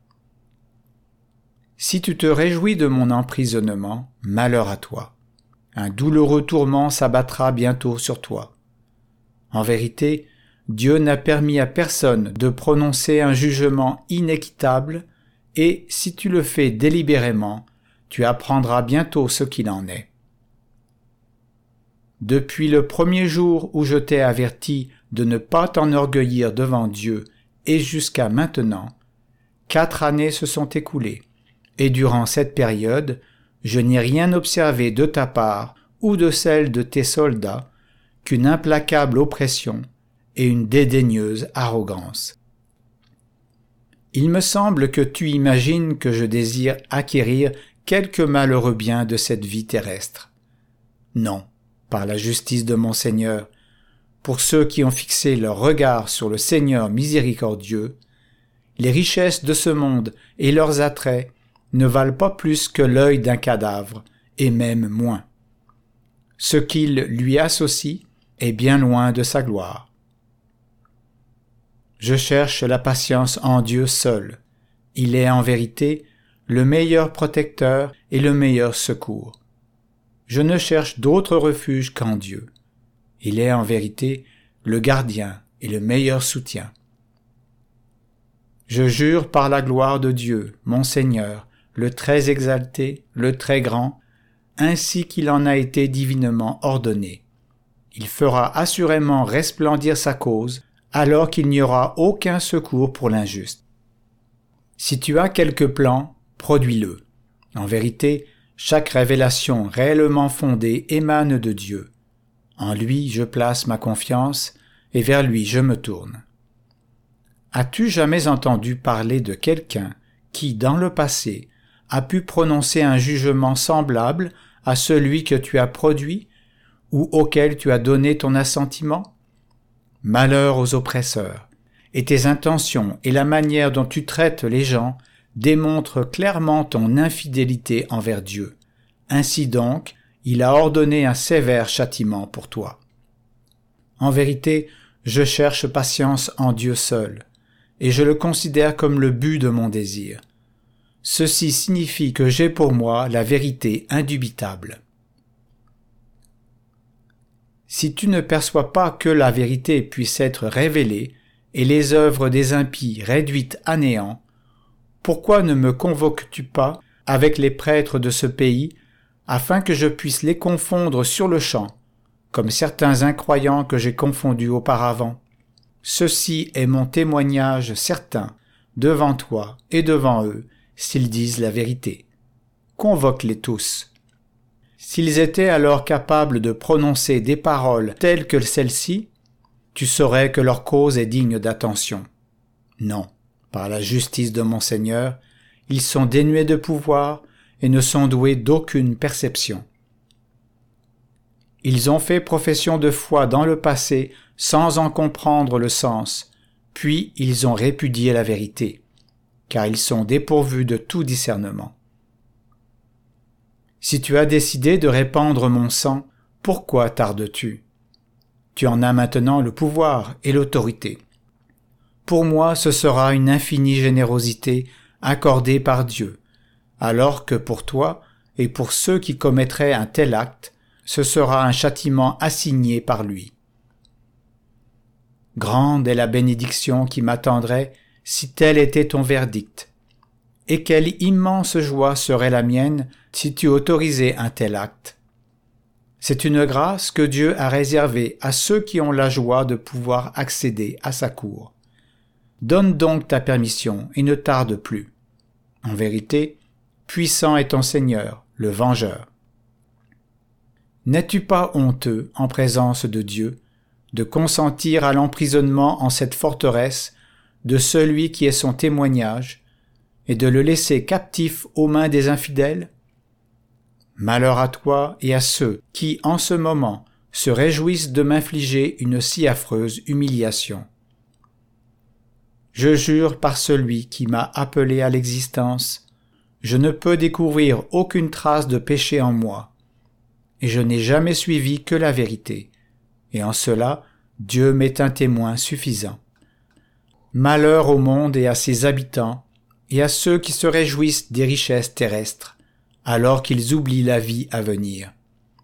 [SPEAKER 1] Si tu te réjouis de mon emprisonnement, malheur à toi. Un douloureux tourment s'abattra bientôt sur toi. En vérité, Dieu n'a permis à personne de prononcer un jugement inéquitable, et si tu le fais délibérément, tu apprendras bientôt ce qu'il en est. Depuis le premier jour où je t'ai averti de ne pas t'enorgueillir devant Dieu, et jusqu'à maintenant, 4 années se sont écoulées, et durant cette période, je n'ai rien observé de ta part ou de celle de tes soldats qu'une implacable oppression et une dédaigneuse arrogance. Il me semble que tu imagines que je désire acquérir quelque malheureux bien de cette vie terrestre. Non, par la justice de mon Seigneur, pour ceux qui ont fixé leur regard sur le Seigneur miséricordieux, les richesses de ce monde et leurs attraits ne valent pas plus que l'œil d'un cadavre, et même moins. Ce qu'il lui associe est bien loin de sa gloire. Je cherche la patience en Dieu seul. Il est en vérité le meilleur protecteur et le meilleur secours. Je ne cherche d'autre refuge qu'en Dieu. Il est en vérité le gardien et le meilleur soutien. Je jure par la gloire de Dieu, mon Seigneur, le très exalté, le très grand, ainsi qu'il en a été divinement ordonné. Il fera assurément resplendir sa cause, alors qu'il n'y aura aucun secours pour l'injuste. Si tu as quelque plan, produis-le. En vérité, chaque révélation réellement fondée émane de Dieu. En lui je place ma confiance, et vers lui je me tourne. As-tu jamais entendu parler de quelqu'un qui, dans le passé, a pu prononcer un jugement semblable à celui que tu as produit ou auquel tu as donné ton assentiment? Malheur aux oppresseurs, et tes intentions et la manière dont tu traites les gens démontrent clairement ton infidélité envers Dieu. Ainsi donc, il a ordonné un sévère châtiment pour toi. En vérité, je cherche patience en Dieu seul, et je le considère comme le but de mon désir. Ceci signifie que j'ai pour moi la vérité indubitable. Si tu ne perçois pas que la vérité puisse être révélée et les œuvres des impies réduites à néant, pourquoi ne me convoques-tu pas avec les prêtres de ce pays afin que je puisse les confondre sur le champ, comme certains incroyants que j'ai confondus auparavant? Ceci est mon témoignage certain devant toi et devant eux, s'ils disent la vérité. Convoque-les tous. S'ils étaient alors capables de prononcer des paroles telles que celles-ci, tu saurais que leur cause est digne d'attention. Non, par la justice de mon Seigneur, ils sont dénués de pouvoir et ne sont doués d'aucune perception. Ils ont fait profession de foi dans le passé sans en comprendre le sens, puis ils ont répudié la vérité, car ils sont dépourvus de tout discernement. Si tu as décidé de répandre mon sang, pourquoi tardes-tu? Tu en as maintenant le pouvoir et l'autorité. Pour moi, ce sera une infinie générosité accordée par Dieu, alors que pour toi et pour ceux qui commettraient un tel acte, ce sera un châtiment assigné par lui. Grande est la bénédiction qui m'attendrait si tel était ton verdict, et quelle immense joie serait la mienne si tu autorisais un tel acte. C'est une grâce que Dieu a réservée à ceux qui ont la joie de pouvoir accéder à sa cour. Donne donc ta permission et ne tarde plus. En vérité, puissant est ton Seigneur, le vengeur. N'es-tu pas honteux en présence de Dieu de consentir à l'emprisonnement en cette forteresse de celui qui est son témoignage et de le laisser captif aux mains des infidèles? Malheur à toi et à ceux qui, en ce moment, se réjouissent de m'infliger une si affreuse humiliation. Je jure par celui qui m'a appelé à l'existence, je ne peux découvrir aucune trace de péché en moi, et je n'ai jamais suivi que la vérité, et en cela, Dieu m'est un témoin suffisant. Malheur au monde et à ses habitants, et à ceux qui se réjouissent des richesses terrestres, alors qu'ils oublient la vie à venir.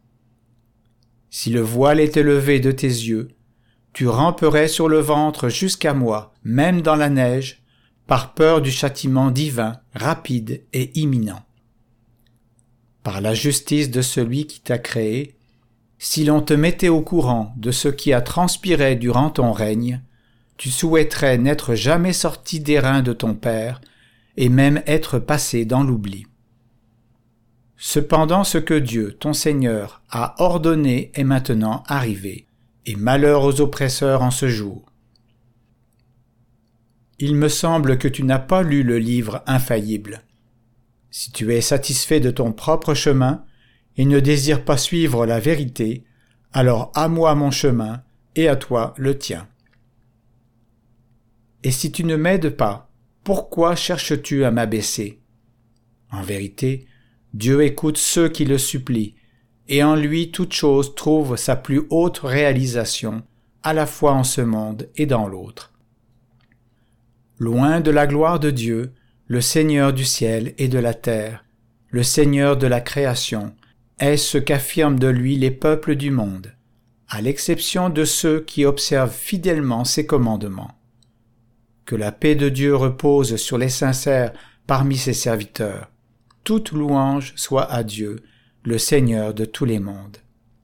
[SPEAKER 1] Si le voile était levé de tes yeux, tu ramperais sur le ventre jusqu'à moi, même dans la neige, par peur du châtiment divin, rapide et imminent. Par la justice de celui qui t'a créé, si l'on te mettait au courant de ce qui a transpiré durant ton règne, tu souhaiterais n'être jamais sorti des reins de ton père, et même être passé dans l'oubli. Cependant ce que Dieu, ton Seigneur, a ordonné est maintenant arrivé, et malheur aux oppresseurs en ce jour. Il me semble que tu n'as pas lu le livre infaillible. Si tu es satisfait de ton propre chemin, et ne désires pas suivre la vérité, alors à moi mon chemin, et à toi le tien. Et si tu ne m'aides pas, pourquoi cherches-tu à m'abaisser? En vérité, Dieu écoute ceux qui le supplient, et en lui toute chose trouve sa plus haute réalisation, à la fois en ce monde et dans l'autre. Loin de la gloire de Dieu, le Seigneur du ciel et de la terre, le Seigneur de la création, est ce qu'affirment de lui les peuples du monde, à l'exception de ceux qui observent fidèlement ses commandements. Que la paix de Dieu repose sur les sincères parmi ses serviteurs. Toute louange soit à Dieu, le Seigneur de tous les mondes.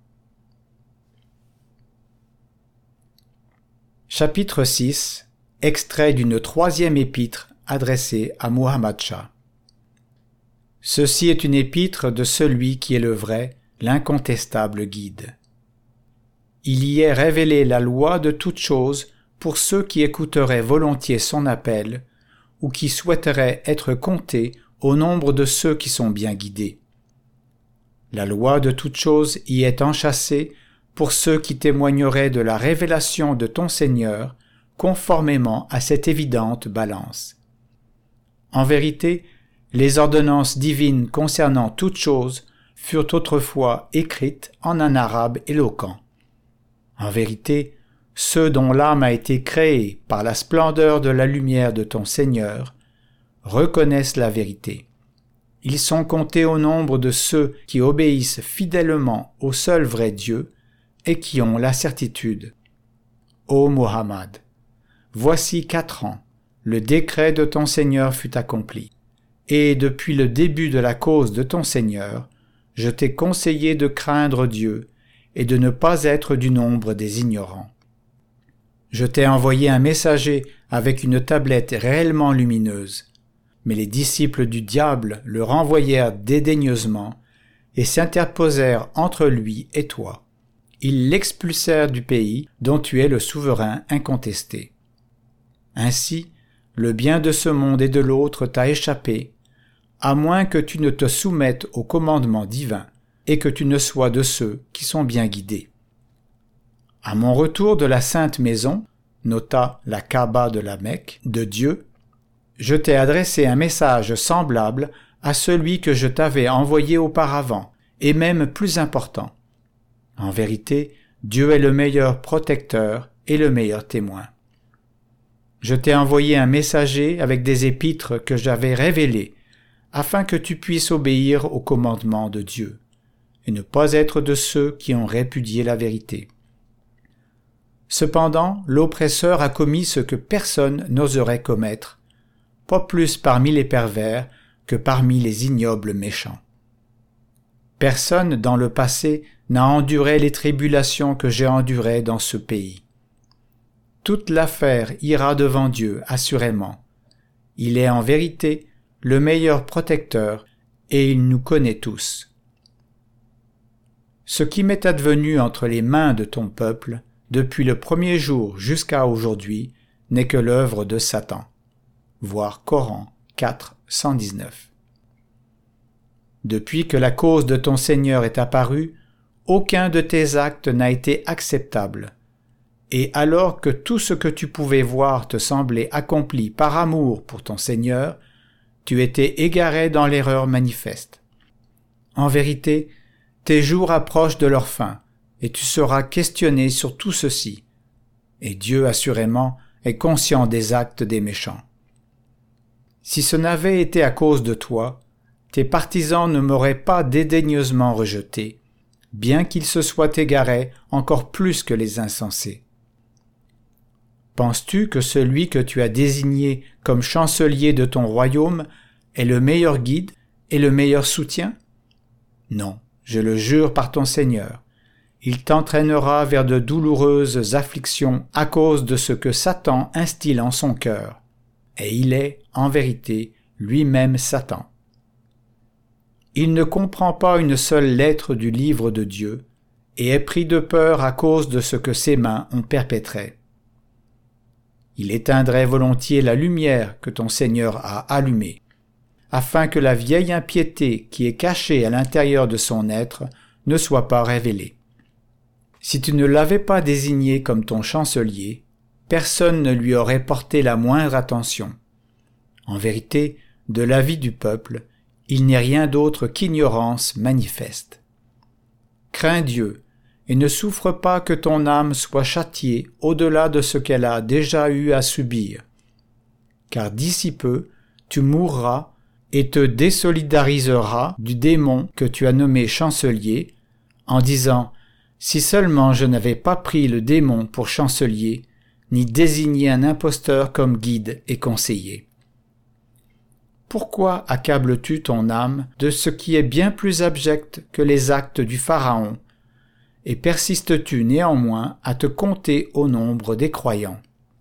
[SPEAKER 1] Chapitre 6. Extrait d'une 3e épître adressée à Muhammad Shah. Ceci est une épître de celui qui est le vrai, l'incontestable guide. Il y est révélé la loi de toutes choses pour ceux qui écouteraient volontiers son appel ou qui souhaiteraient être comptés au nombre de ceux qui sont bien guidés. La loi de toutes choses y est enchâssée pour ceux qui témoigneraient de la révélation de ton Seigneur conformément à cette évidente balance. En vérité, les ordonnances divines concernant toutes choses furent autrefois écrites en un arabe éloquent. En vérité, ceux dont l'âme a été créée par la splendeur de la lumière de ton Seigneur reconnaissent la vérité. Ils sont comptés au nombre de ceux qui obéissent fidèlement au seul vrai Dieu et qui ont la certitude. Ô Muhammad, voici 4 ans, le décret de ton Seigneur fut accompli, et depuis le début de la cause de ton Seigneur, je t'ai conseillé de craindre Dieu et de ne pas être du nombre des ignorants. Je t'ai envoyé un messager avec une tablette réellement lumineuse, mais les disciples du diable le renvoyèrent dédaigneusement et s'interposèrent entre lui et toi. Ils l'expulsèrent du pays dont tu es le souverain incontesté. Ainsi, le bien de ce monde et de l'autre t'a échappé, à moins que tu ne te soumettes au commandement divin et que tu ne sois de ceux qui sont bien guidés. À mon retour de la sainte maison, nota la Kaaba de la Mecque, de Dieu, je t'ai adressé un message semblable à celui que je t'avais envoyé auparavant, et même plus important. En vérité, Dieu est le meilleur protecteur et le meilleur témoin. Je t'ai envoyé un messager avec des épîtres que j'avais révélées, afin que tu puisses obéir au commandement de Dieu, et ne pas être de ceux qui ont répudié la vérité. Cependant, l'oppresseur a commis ce que personne n'oserait commettre, pas plus parmi les pervers que parmi les ignobles méchants. Personne dans le passé n'a enduré les tribulations que j'ai endurées dans ce pays. Toute l'affaire ira devant Dieu, assurément. Il est en vérité le meilleur protecteur et il nous connaît tous. Ce qui m'est advenu entre les mains de ton peuple, depuis le premier jour jusqu'à aujourd'hui, n'est que l'œuvre de Satan. Voir Coran 4, 119. Depuis que la cause de ton Seigneur est apparue, aucun de tes actes n'a été acceptable. Et alors que tout ce que tu pouvais voir te semblait accompli par amour pour ton Seigneur, tu étais égaré dans l'erreur manifeste. En vérité, tes jours approchent de leur fin, et tu seras questionné sur tout ceci. Et Dieu, assurément, est conscient des actes des méchants. Si ce n'avait été à cause de toi, tes partisans ne m'auraient pas dédaigneusement rejeté, bien qu'ils se soient égarés encore plus que les insensés. Penses-tu que celui que tu as désigné comme chancelier de ton royaume est le meilleur guide et le meilleur soutien? Non, je le jure par ton Seigneur. Il t'entraînera vers de douloureuses afflictions à cause de ce que Satan instille en son cœur. Et il est, en vérité, lui-même Satan. Il ne comprend pas une seule lettre du livre de Dieu et est pris de peur à cause de ce que ses mains ont perpétré. Il éteindrait volontiers la lumière que ton Seigneur a allumée, afin que la vieille impiété qui est cachée à l'intérieur de son être ne soit pas révélée. Si tu ne l'avais pas désigné comme ton chancelier, personne ne lui aurait porté la moindre attention. En vérité, de l'avis du peuple, il n'est rien d'autre qu'ignorance manifeste. Crains Dieu, et ne souffre pas que ton âme soit châtiée au-delà de ce qu'elle a déjà eu à subir. Car d'ici peu, tu mourras et te désolidariseras du démon que tu as nommé chancelier, en disant « Si seulement je n'avais pas pris le démon pour chancelier, ni désigné un imposteur comme guide et conseiller. » Pourquoi accables-tu ton âme de ce qui est bien plus abject que les actes du Pharaon, et persistes-tu néanmoins à te compter au nombre des croyants?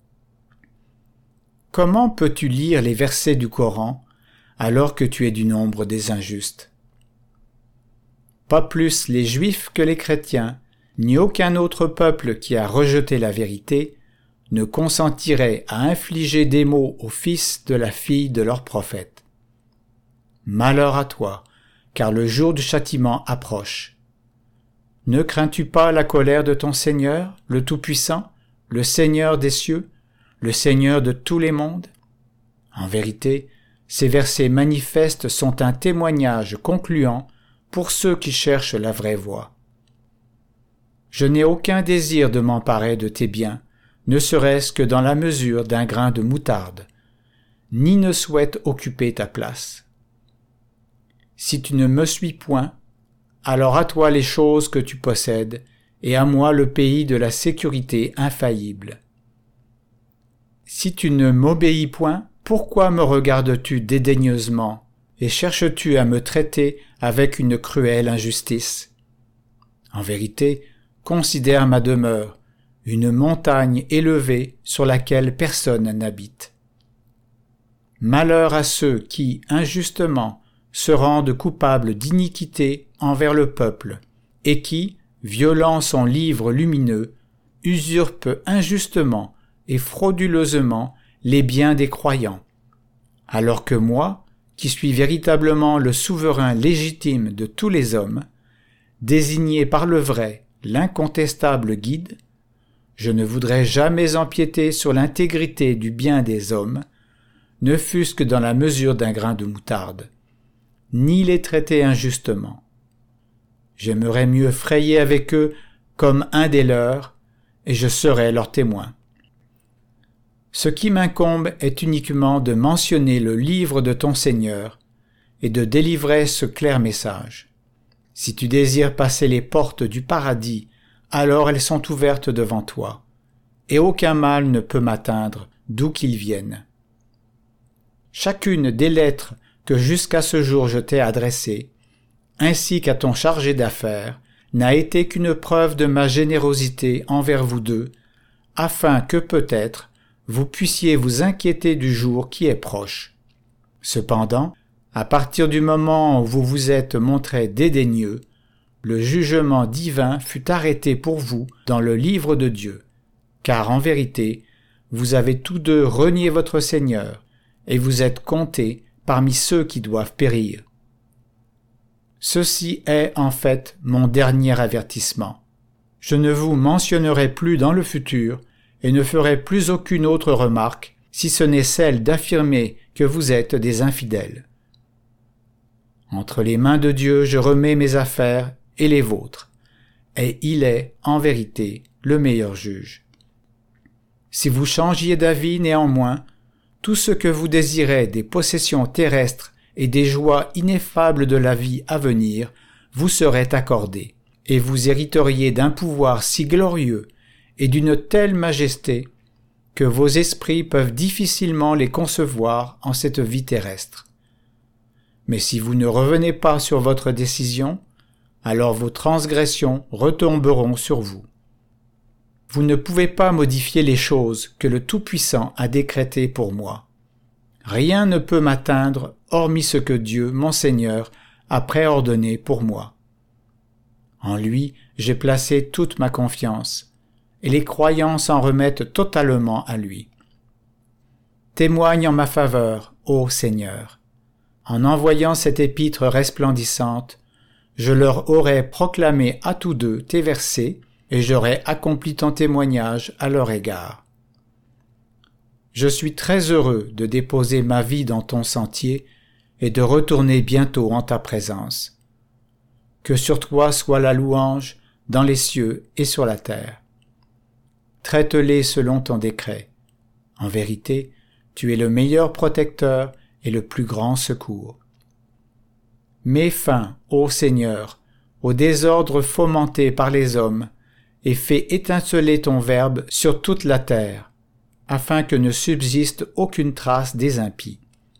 [SPEAKER 1] Comment peux-tu lire les versets du Coran alors que tu es du nombre des injustes? Pas plus les Juifs que les chrétiens, ni aucun autre peuple qui a rejeté la vérité, ne consentirait à infliger des maux aux fils de la fille de leur prophète. Malheur à toi, car le jour du châtiment approche. Ne crains-tu pas la colère de ton Seigneur, le Tout-Puissant, le Seigneur des cieux, le Seigneur de tous les mondes? En vérité, ces versets manifestes sont un témoignage concluant pour ceux qui cherchent la vraie voie. Je n'ai aucun désir de m'emparer de tes biens, ne serait-ce que dans la mesure d'un grain de moutarde, ni ne souhaite occuper ta place. Si tu ne me suis point, alors à toi les choses que tu possèdes, et à moi le pays de la sécurité infaillible. Si tu ne m'obéis point, pourquoi me regardes-tu dédaigneusement, et cherches-tu à me traiter avec une cruelle injustice? En vérité, considère ma demeure, une montagne élevée sur laquelle personne n'habite. Malheur à ceux qui, injustement, se rendent coupables d'iniquité envers le peuple, et qui, violant son livre lumineux, usurpent injustement et frauduleusement les biens des croyants, alors que moi, qui suis véritablement le souverain légitime de tous les hommes, désigné par le vrai, l'incontestable guide, je ne voudrais jamais empiéter sur l'intégrité du bien des hommes, ne fût-ce que dans la mesure d'un grain de moutarde, ni les traiter injustement. J'aimerais mieux frayer avec eux comme un des leurs, et je serai leur témoin. Ce qui m'incombe est uniquement de mentionner le livre de ton Seigneur et de délivrer ce clair message. Si tu désires passer les portes du paradis, alors elles sont ouvertes devant toi, et aucun mal ne peut m'atteindre, d'où qu'il vienne. Chacune des lettres que jusqu'à ce jour je t'ai adressées ainsi qu'à ton chargé d'affaires, n'a été qu'une preuve de ma générosité envers vous deux, afin que peut-être vous puissiez vous inquiéter du jour qui est proche. Cependant, à partir du moment où vous vous êtes montré dédaigneux, le jugement divin fut arrêté pour vous dans le livre de Dieu, car en vérité, vous avez tous deux renié votre Seigneur, et vous êtes comptés parmi ceux qui doivent périr. Ceci est en fait mon dernier avertissement. Je ne vous mentionnerai plus dans le futur et ne ferai plus aucune autre remarque, si ce n'est celle d'affirmer que vous êtes des infidèles. Entre les mains de Dieu je remets mes affaires et les vôtres, et il est, en vérité, le meilleur juge. Si vous changiez d'avis néanmoins, tout ce que vous désirez des possessions terrestres et des joies ineffables de la vie à venir vous serait accordé, et vous hériteriez d'un pouvoir si glorieux et d'une telle majesté que vos esprits peuvent difficilement les concevoir en cette vie terrestre. Mais si vous ne revenez pas sur votre décision, alors vos transgressions retomberont sur vous. Vous ne pouvez pas modifier les choses que le Tout-Puissant a décrétées pour moi. Rien ne peut m'atteindre hormis ce que Dieu, mon Seigneur, a préordonné pour moi. En lui, j'ai placé toute ma confiance, et les croyants s'en remettent totalement à lui. Témoigne en ma faveur, ô Seigneur. En envoyant cette épître resplendissante, je leur aurais proclamé à tous deux tes versets, et j'aurais accompli ton témoignage à leur égard. Je suis très heureux de déposer ma vie dans ton sentier et de retourner bientôt en ta présence. Que sur toi soit la louange dans les cieux et sur la terre. Traite-les selon ton décret. En vérité, tu es le meilleur protecteur et le plus grand secours. Mets fin, ô Seigneur, au désordre fomenté par les hommes, et fais étinceler ton verbe sur toute la terre, afin que ne subsiste aucune trace des impies.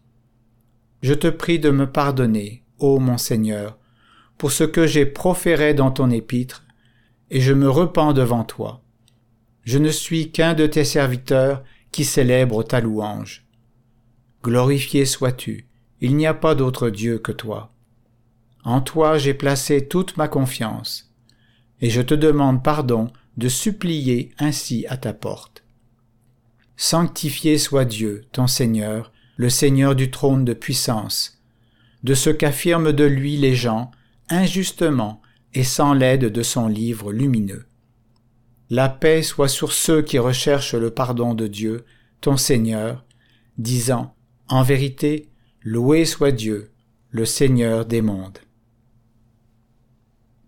[SPEAKER 1] Je te prie de me pardonner, ô mon Seigneur, pour ce que j'ai proféré dans ton épître, et je me repens devant toi. Je ne suis qu'un de tes serviteurs qui célèbre ta louange. Glorifié sois-tu, il n'y a pas d'autre Dieu que toi. En toi j'ai placé toute ma confiance, et je te demande pardon de supplier ainsi à ta porte. Sanctifié soit Dieu, ton Seigneur, le Seigneur du trône de puissance, de ce qu'affirment de lui les gens, injustement et sans l'aide de son livre lumineux. La paix soit sur ceux qui recherchent le pardon de Dieu, ton Seigneur, disant, en vérité, loué soit Dieu, le Seigneur des mondes.